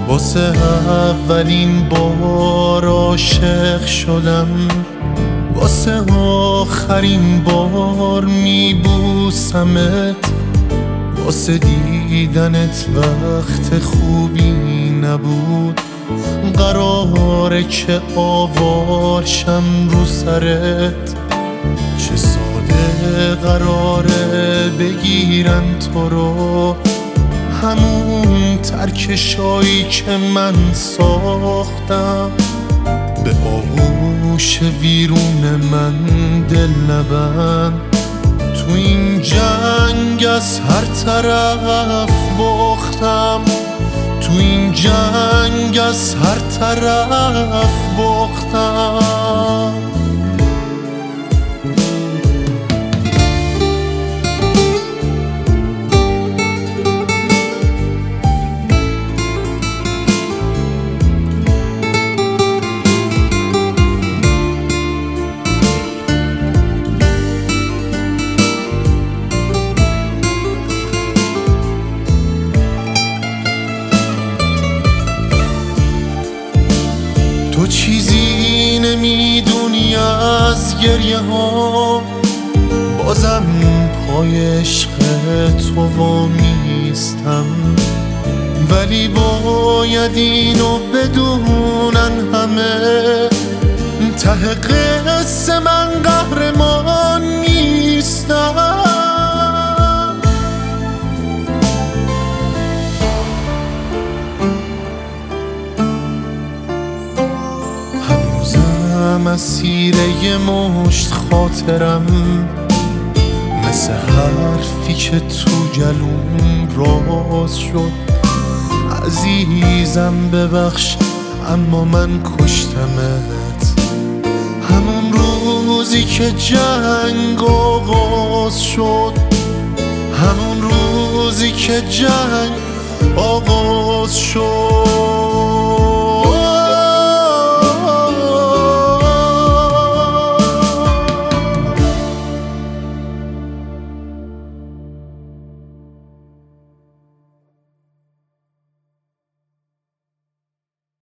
واسه اولین بار عاشق شدم، واسه آخرین بار میبوسمت، واسه دیدنت وقت خوبی نبود، قراره که آوارشم رو سرت. چه ساده قراره بگیرن تو رو، همون ترکشایی که من ساختم. به آغوش ویرون من دل نبند، تو این جنگ از هر طرف باختم، تو این جنگ از هر طرف باختم. تو چیزی نمیدونی از گریه ها، بازم پای عشق تو وامیستم. ولی باید اینو بدونن همه، ته قصه من قهرمان نیستم. مسیر یه مشت خاطرم، مثل حرفی که تو گلوم راز شد. عزیزم ببخش اما من کشتمت، همون روزی که جنگ آغاز شد، همون روزی که جنگ آغاز شد.